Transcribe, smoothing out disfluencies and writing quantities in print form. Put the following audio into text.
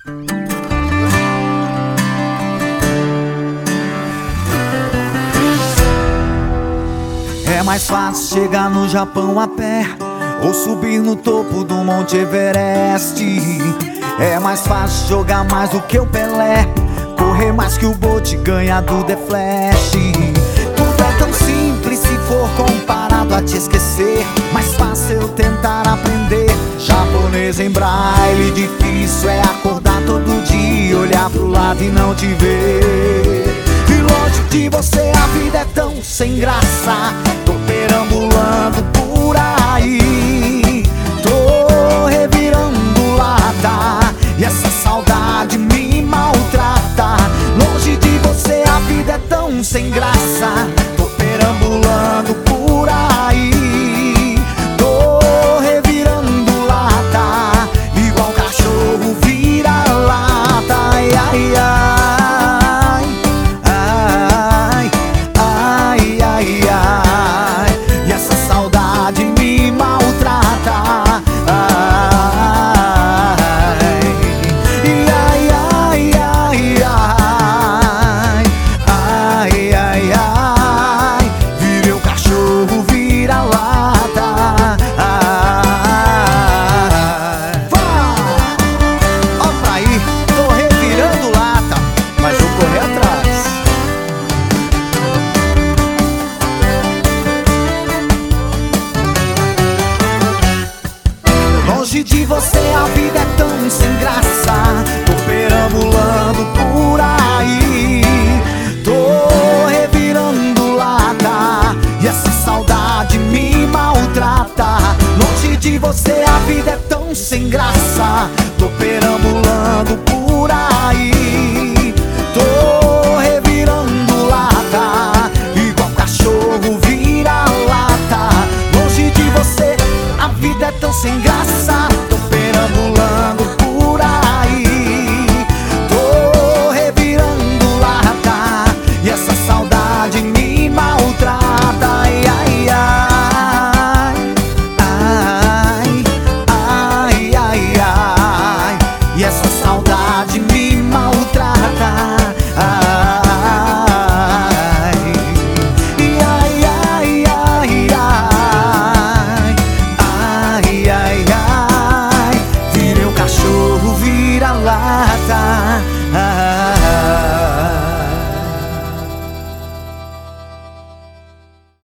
É mais fácil chegar no Japão a pé ou subir no topo do Monte Everest. É mais fácil jogar mais do que o Pelé, correr mais que o Bolt, ganhar do The Flash. Tudo é tão simples se for comparado a te esquecer. Mais fácil eu tentar aprender japonês em braille. Difícil é acordar todo dia, olhar pro lado e não te ver. E longe de você a vida é tão sem graça.